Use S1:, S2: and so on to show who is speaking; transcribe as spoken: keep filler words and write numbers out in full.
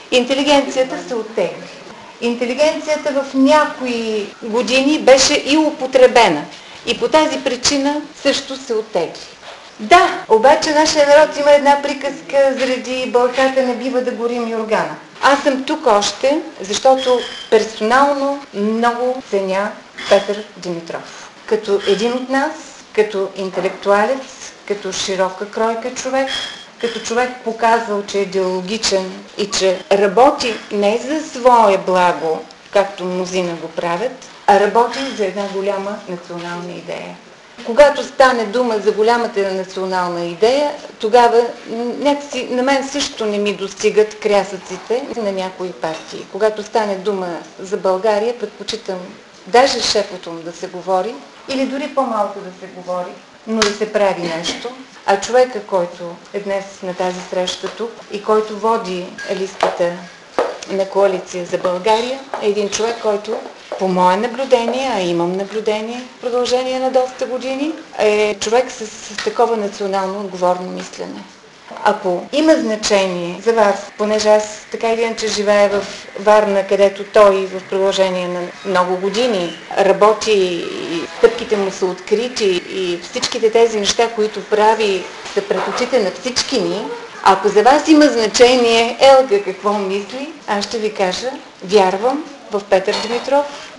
S1: интелигенцията се оттегли. Интелигенцията в някои години беше и употребена. И по тази причина също се оттегли. Да, обаче нашия народ има една приказка: заради бълхата не бива да горим юргана. Аз съм тук още, защото персонално много ценя Петър Димитров. Като един от нас, като интелектуалец, като широка кройка човек, като човек показал, че е диалогичен и че работи не за свое благо, както мнозина го правят, а работи за една голяма национална идея. Когато стане дума за голямата национална идея, тогава някакси на мен също не ми достигат крясъците на някои партии. Когато стане дума за България, предпочитам даже шепотом да се говори, или дори по-малко да се говори, но да се прави нещо. А човека, който е днес на тази среща тук и който води листата на Коалиция за България, е един човек, който по мое наблюдение, а имам наблюдение в продължение на доста години, е човек с такова национално отговорно мислене. Ако има значение за вас, понеже аз така или иначе живея в Варна, където той в продължение на много години работи и стъпките му са открити и всичките тези неща, които прави, са пред очите на всички ни, ако за вас има значение Елга какво мисли, аз ще ви кажа: вярвам в Петър Димитров,